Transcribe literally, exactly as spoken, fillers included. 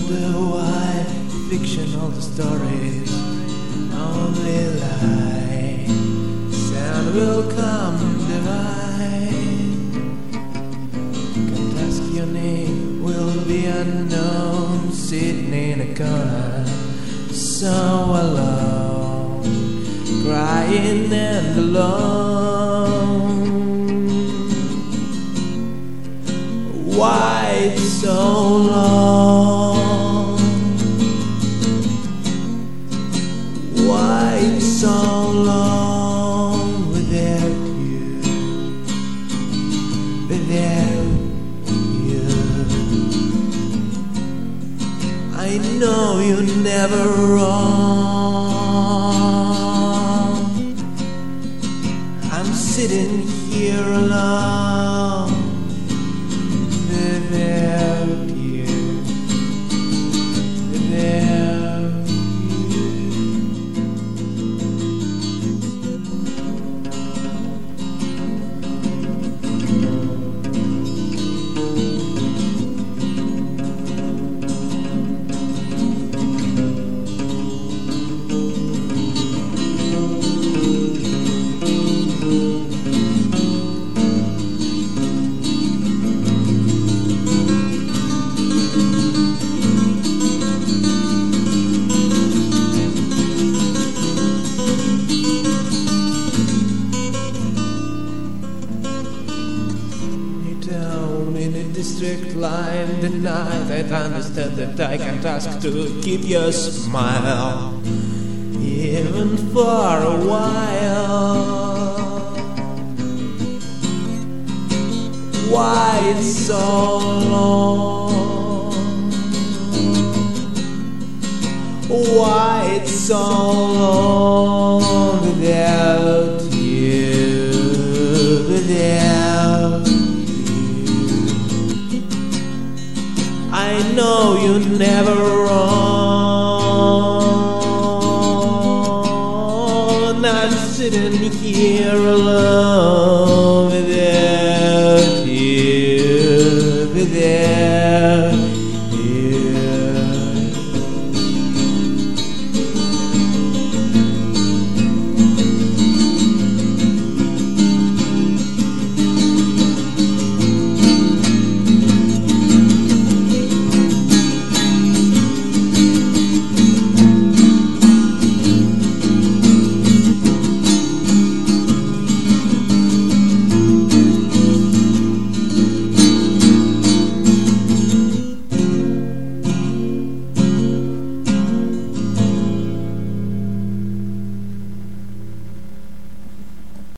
wonder why fictional stories only lie. Sound will come divine. Can't ask your name, will be unknown. Sitting in a corner, so alone, crying and alone. Why so long? Why so long without you? Without you, I know you're never wrong. I'm sitting here alone without you, without you. In a district line, the night I'd understand that I can't ask to keep your smile even for a while. Why it's so long? Why it's so long without you, without you? I know you're never